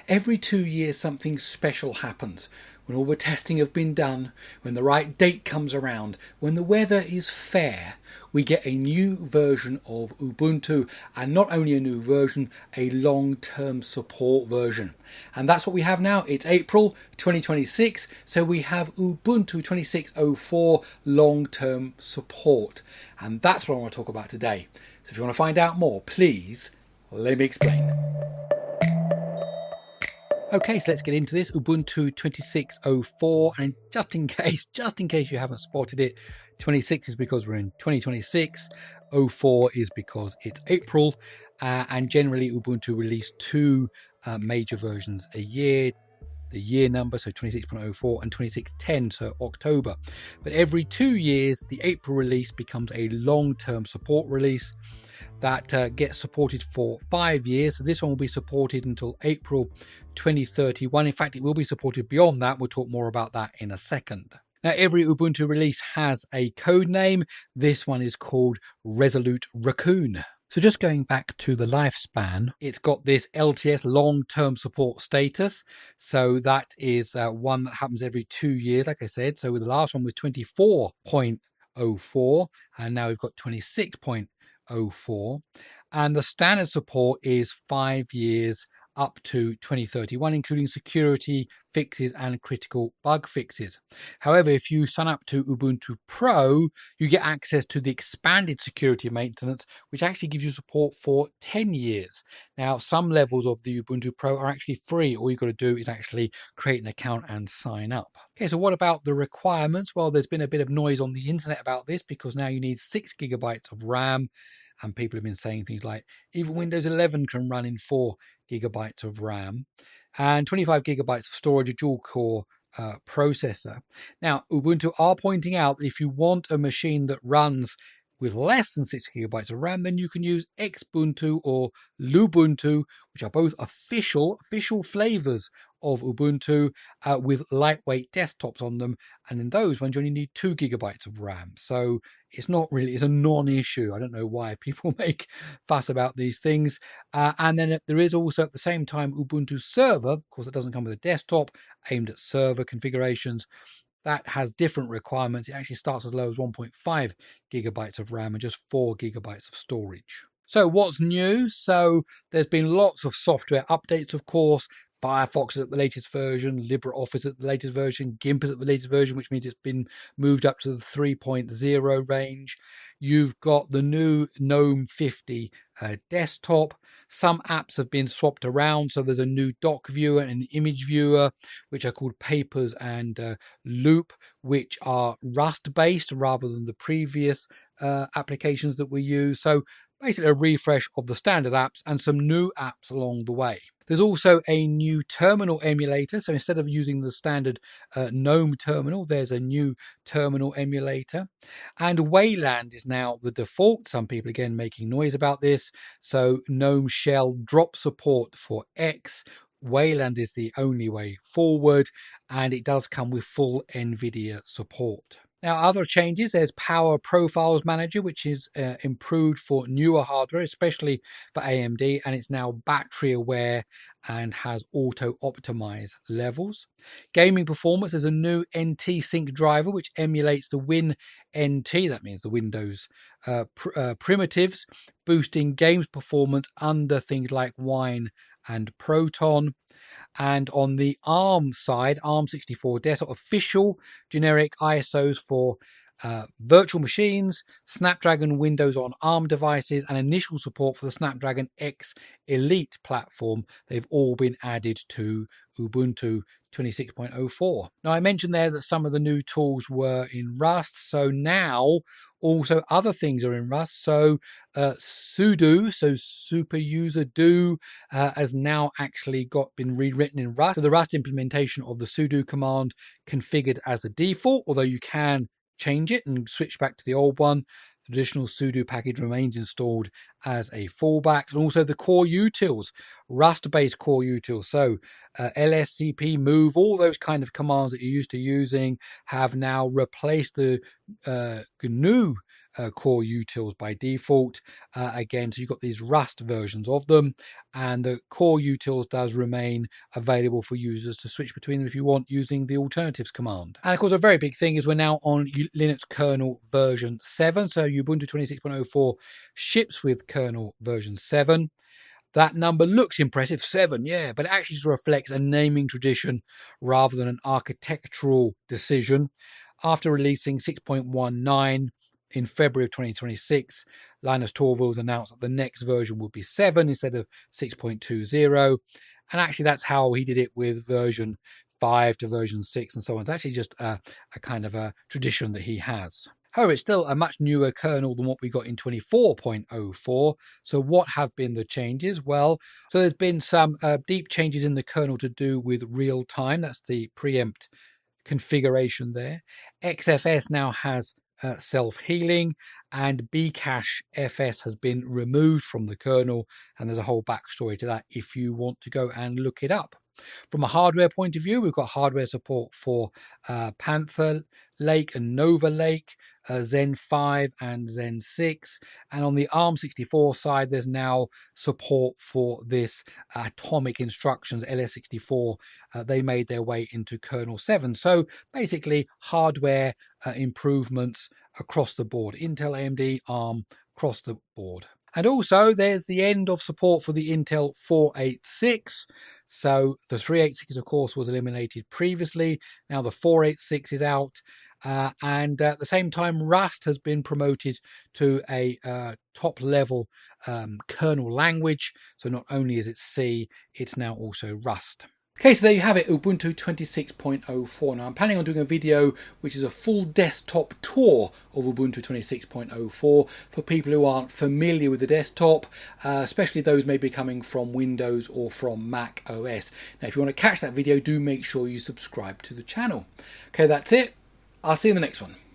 Every 2 years something special happens. When all the testing have been done, when the right date comes around, when the weather is fair, we get a new version of Ubuntu, and not only a new version, a long-term support version. And that's what we have now. It's April 2026, so we have Ubuntu 26.04 long-term support. And that's what I want to talk about today. So if you want to find out more, please let me explain. Okay, so let's get into this. Ubuntu 26.04, and just in case you haven't spotted it, 26 is because we're in 2026, 04 is because it's April, and generally Ubuntu release two major versions a year. The year number, so 26.04, and 26.10, so October. But every 2 years, the April release becomes a long-term support release that gets supported for 5 years. So this one will be supported until April 2031. In fact, it will be supported beyond that. We'll talk more about that in a second. Now, every Ubuntu release has a code name. This one is called Resolute Raccoon. So just going back to the lifespan, it's got this LTS long-term support status. So that is one that happens every 2 years, like I said. So the last one was 24.04, and now we've got 26.04. And the standard support is 5 years up to 2031, including security fixes and critical bug fixes. However, if you sign up to Ubuntu Pro, you get access to the expanded security maintenance, which actually gives you support for 10 years. Now, some levels of the Ubuntu Pro are actually free. All you've got to do is actually create an account and sign up. Okay, so what about the requirements? Well, there's been a bit of noise on the internet about this because now you need 6 gigabytes of RAM. And people have been saying things like even Windows 11 can run in 4 gigabytes of RAM and 25 gigabytes of storage, a dual core processor. Now, Ubuntu are pointing out that if you want a machine that runs with less than 6 gigabytes of RAM, then you can use Xbuntu or Lubuntu, which are both official flavors of Ubuntu with lightweight desktops on them, and in those ones you only need 2 gigabytes of RAM. So it's not really, it's a non-issue. I don't know why people make fuss about these things. And then there is also at the same time Ubuntu Server. Of course, it doesn't come with a desktop, aimed at server configurations. That has different requirements. It actually starts as low as 1.5 gigabytes of RAM and just 4 gigabytes of storage. So what's new? So there's been lots of software updates, of course. Firefox is at the latest version, LibreOffice at the latest version, GIMP is at the latest version, which means it's been moved up to the 3.0 range. You've got the new GNOME 50 desktop. Some apps have been swapped around, so there's a new doc viewer and an image viewer, which are called Papers and Loop, which are Rust based rather than the previous applications that we use. So basically a refresh of the standard apps and some new apps along the way. There's also a new terminal emulator. So instead of using the standard GNOME terminal, there's a new terminal emulator. And Wayland is now the default. Some people, again, making noise about this. So GNOME Shell drop support for X. Wayland is the only way forward, and it does come with full NVIDIA support. Now, other changes, there's Power Profiles Manager, which is improved for newer hardware, especially for AMD, and it's now battery aware and has auto-optimize levels. Gaming performance, there's a new NT Sync driver, which emulates the WinNT, that means the Windows primitives, boosting games performance under things like Wine and Proton. And on the ARM side, ARM64 desktop, official generic ISOs for virtual machines, Snapdragon Windows on ARM devices, and initial support for the Snapdragon X Elite platform. They've all been added to Ubuntu 26.04. Now, I mentioned there that some of the new tools were in Rust, so now also other things are in Rust. So sudo, so super user do, has now actually been rewritten in Rust. So the Rust implementation of the sudo command configured as the default, although you can change it and switch back to the old one. The traditional sudo package remains installed as a fallback. And also the core utils, Rust-based core utils. So lscp, move, all those kind of commands that you're used to using have now replaced the GNU core utils by default. Again, so you've got these Rust versions of them, and the core utils does remain available for users to switch between them if you want, using the alternatives command. And of course, a very big thing is we're now on Linux kernel version 7. So Ubuntu 26.04 ships with kernel version 7. That number looks impressive, 7, yeah, but it actually just reflects a naming tradition rather than an architectural decision. After releasing 6.19 in February of 2026, Linus Torvalds announced that the next version would be 7 instead of 6.20. And actually, that's how he did it with version 5 to version 6 and so on. It's actually just a kind of a tradition that he has. However, it's still a much newer kernel than what we got in 24.04. So what have been the changes? Well, so there's been some deep changes in the kernel to do with real time. That's the preempt configuration there. XFS now has self-healing, and Bcache FS has been removed from the kernel, and there's a whole backstory to that if you want to go and look it up. From a hardware point of view, we've got hardware support for Panther Lake and Nova Lake, Zen 5 and Zen 6. And on the ARM64 side, there's now support for this atomic instructions, LS64. They made their way into kernel 7. So basically, hardware improvements across the board. Intel, AMD, ARM, across the board. And also, there's the end of support for the Intel 486. So the 386, of course, was eliminated previously. Now the 486 is out. And at the same time, Rust has been promoted to a top-level kernel language. So not only is it C, it's now also Rust. Okay, so there you have it, Ubuntu 26.04. Now I'm planning on doing a video which is a full desktop tour of Ubuntu 26.04 for people who aren't familiar with the desktop, especially those maybe coming from Windows or from Mac OS. Now if you want to catch that video, do make sure you subscribe to the channel. Okay, that's it. I'll see you in the next one.